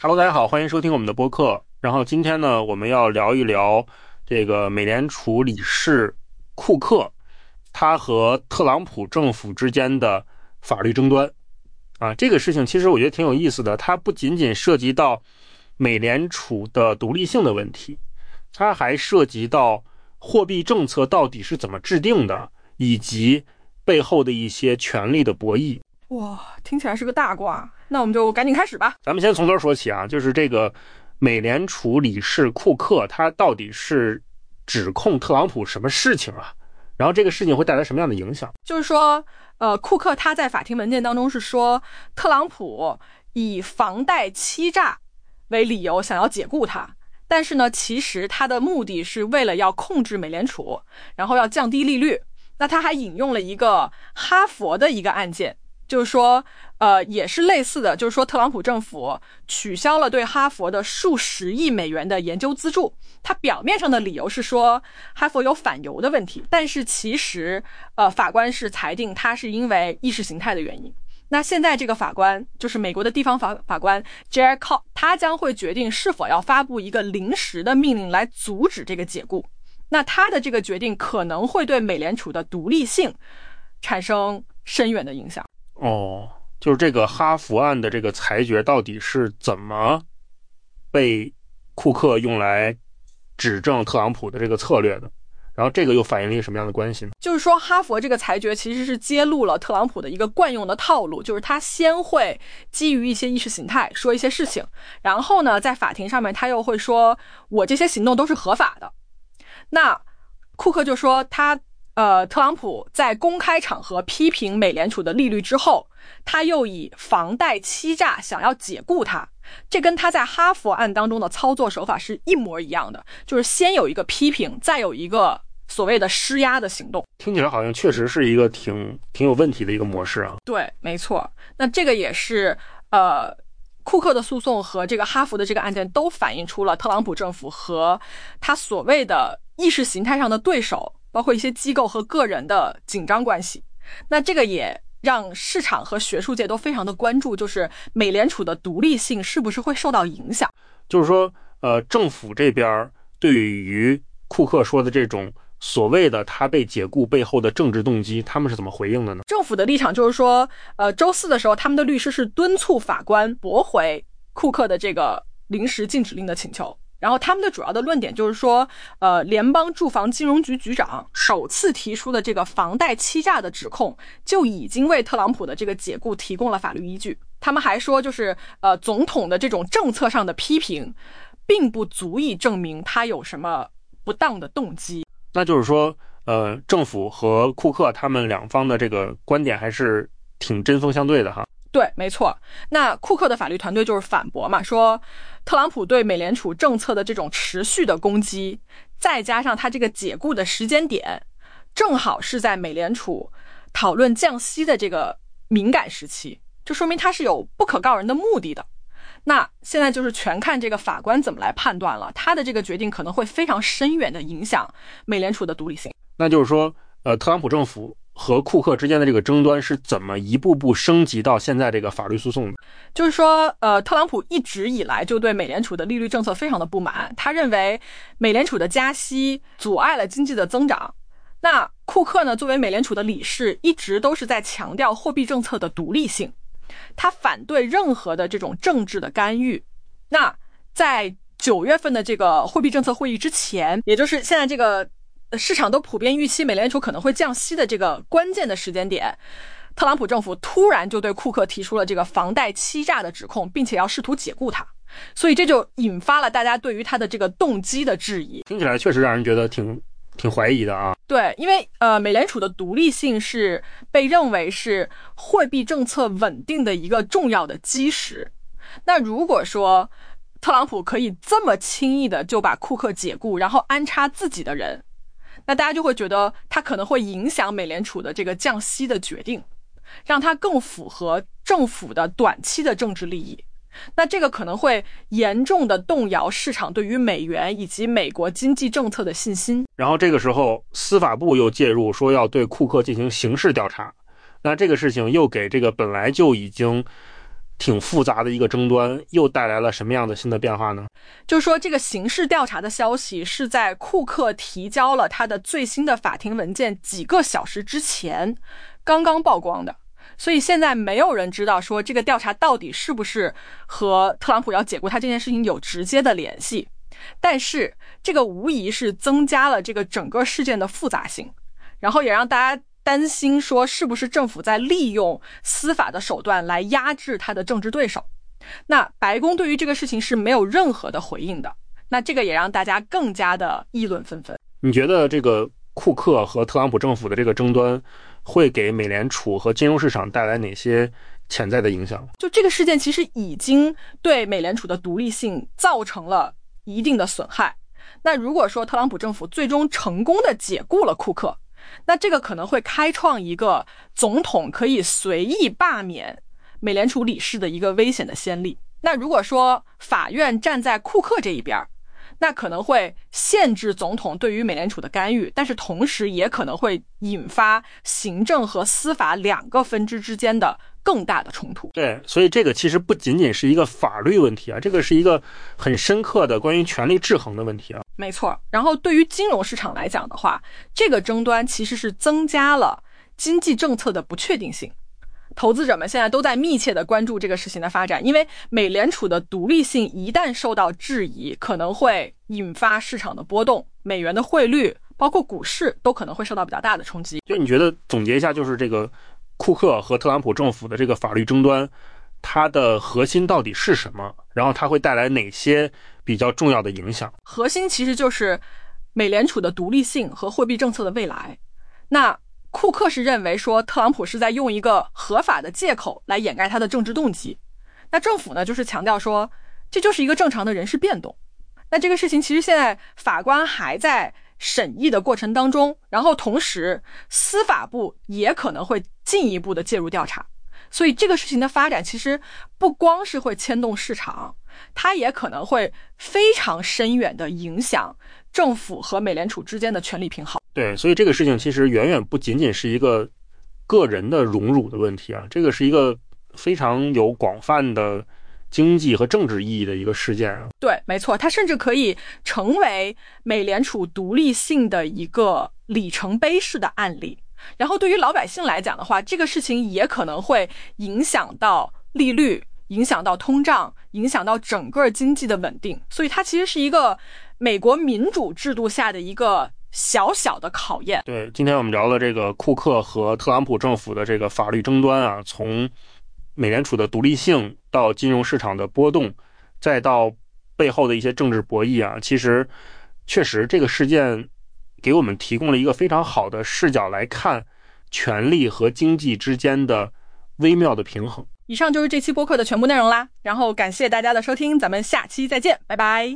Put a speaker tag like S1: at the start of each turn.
S1: Hello， 大家好，欢迎收听我们的播客。然后今天呢，我们要聊一聊这个美联储理事库克，他和特朗普政府之间的法律争端。这个事情其实我觉得挺有意思的，它不仅仅涉及到美联储的独立性的问题，它还涉及到货币政策到底是怎么制定的，以及背后的一些权力的博弈。
S2: 哇，听起来是个大瓜，那我们就赶紧开始吧。
S1: 咱们先从头说起啊，就是这个美联储理事库克，他到底是指控特朗普什么事情啊？然后这个事情会带来什么样的影响？
S2: 就是说，库克他在法庭文件当中是说，特朗普以房贷欺诈为理由想要解雇他，但是呢，其实他的目的是为了要控制美联储，然后要降低利率。那他还引用了一个哈佛的一个案件。就是说也是类似的，就是说特朗普政府取消了对哈佛的数十亿美元的研究资助，他表面上的理由是说哈佛有反犹的问题，但是其实法官是裁定他是因为意识形态的原因。那现在这个法官就是美国的地方法官 Jared Cobb， 他将会决定是否要发布一个临时的命令来阻止这个解雇。那他的这个决定可能会对美联储的独立性产生深远的影响。
S1: 就是这个哈佛案的这个裁决到底是怎么被库克用来指证特朗普的这个策略的，然后这个又反映了一个什么样的关系呢？
S2: 就是说哈佛这个裁决其实是揭露了特朗普的一个惯用的套路，就是他先会基于一些意识形态说一些事情，然后呢在法庭上面他又会说我这些行动都是合法的。那库克就说特朗普在公开场合批评美联储的利率之后，他又以房贷欺诈想要解雇他，这跟他在哈佛案当中的操作手法是一模一样的，就是先有一个批评，再有一个所谓的施压的行动。
S1: 听起来好像确实是一个挺有问题的一个模式啊。
S2: 对，没错。那这个也是库克的诉讼和这个哈佛的这个案件都反映出了特朗普政府和他所谓的意识形态上的对手，包括一些机构和个人的紧张关系。那这个也让市场和学术界都非常的关注，就是美联储的独立性是不是会受到影响。
S1: 就是说政府这边对于库克说的这种所谓的他被解雇背后的政治动机，他们是怎么回应的呢？
S2: 政府的立场就是说周四的时候他们的律师是敦促法官驳回库克的这个临时禁止令的请求。然后他们的主要的论点就是说联邦住房金融局局长首次提出的这个房贷欺诈的指控就已经为特朗普的这个解雇提供了法律依据。他们还说就是总统的这种政策上的批评并不足以证明他有什么不当的动机。
S1: 那就是说政府和库克他们两方的这个观点还是挺针锋相对的哈。
S2: 对，没错。那库克的法律团队就是反驳嘛，说特朗普对美联储政策的这种持续的攻击，再加上他这个解雇的时间点正好是在美联储讨论降息的这个敏感时期，就说明他是有不可告人的目的的。那现在就是全看这个法官怎么来判断了，他的这个决定可能会非常深远的影响美联储的独立性。
S1: 那就是说特朗普政府和库克之间的这个争端是怎么一步步升级到现在这个法律诉讼的？
S2: 就是说特朗普一直以来就对美联储的利率政策非常的不满，他认为美联储的加息阻碍了经济的增长。那库克呢，作为美联储的理事，一直都是在强调货币政策的独立性，他反对任何的这种政治的干预。那在9月份的这个货币政策会议之前，也就是现在这个市场都普遍预期美联储可能会降息的这个关键的时间点，特朗普政府突然就对库克提出了这个房贷欺诈的指控，并且要试图解雇他，所以这就引发了大家对于他的这个动机的质疑。
S1: 听起来确实让人觉得挺怀疑的啊。
S2: 对，因为美联储的独立性是被认为是货币政策稳定的一个重要的基石。那如果说特朗普可以这么轻易的就把库克解雇，然后安插自己的人，那大家就会觉得他可能会影响美联储的这个降息的决定，让它更符合政府的短期的政治利益。那这个可能会严重的动摇市场对于美元以及美国经济政策的信心。
S1: 然后这个时候司法部又介入，说要对库克进行刑事调查。那这个事情又给这个本来就已经挺复杂的一个争端又带来了什么样的新的变化呢？
S2: 就是说这个刑事调查的消息是在库克提交了他的最新的法庭文件几个小时之前刚刚曝光的，所以现在没有人知道说这个调查到底是不是和特朗普要解雇他这件事情有直接的联系，但是这个无疑是增加了这个整个事件的复杂性，然后也让大家担心说是不是政府在利用司法的手段来压制他的政治对手。那白宫对于这个事情是没有任何的回应的，那这个也让大家更加的议论纷纷。
S1: 你觉得这个库克和特朗普政府的这个争端会给美联储和金融市场带来哪些潜在的影响？
S2: 就这个事件其实已经对美联储的独立性造成了一定的损害。那如果说特朗普政府最终成功的解雇了库克，那这个可能会开创一个总统可以随意罢免美联储理事的一个危险的先例。那如果说法院站在库克这一边，那可能会限制总统对于美联储的干预，但是同时也可能会引发行政和司法两个分支之间的更大的冲突。
S1: 对，所以这个其实不仅仅是一个法律问题啊，这个是一个很深刻的关于权力制衡的问题啊。
S2: 没错，然后对于金融市场来讲的话，这个争端其实是增加了经济政策的不确定性。投资者们现在都在密切的关注这个事情的发展，因为美联储的独立性一旦受到质疑，可能会引发市场的波动，美元的汇率包括股市都可能会受到比较大的冲击。
S1: 就你觉得总结一下，就是这个库克和特朗普政府的这个法律争端，它的核心到底是什么？然后它会带来哪些比较重要的影响？
S2: 核心其实就是美联储的独立性和货币政策的未来。那库克是认为说特朗普是在用一个合法的借口来掩盖他的政治动机，那政府呢就是强调说这就是一个正常的人事变动。那这个事情其实现在法官还在审议的过程当中，然后同时司法部也可能会进一步的介入调查，所以这个事情的发展其实不光是会牵动市场，它也可能会非常深远的影响政府和美联储之间的权力平衡。
S1: 对，所以这个事情其实远远不仅仅是一个个人的荣辱的问题啊，这个是一个非常有广泛的经济和政治意义的一个事件啊。
S2: 对，没错，它甚至可以成为美联储独立性的一个里程碑式的案例。然后对于老百姓来讲的话，这个事情也可能会影响到利率，影响到通胀，影响到整个经济的稳定。所以它其实是一个美国民主制度下的一个小小的考验。
S1: 对，今天我们聊了这个库克和特朗普政府的这个法律争端啊，从美联储的独立性到金融市场的波动，再到背后的一些政治博弈啊，其实确实这个事件给我们提供了一个非常好的视角来看权力和经济之间的微妙的平衡。
S2: 以上就是这期播客的全部内容啦，然后感谢大家的收听，咱们下期再见，拜拜。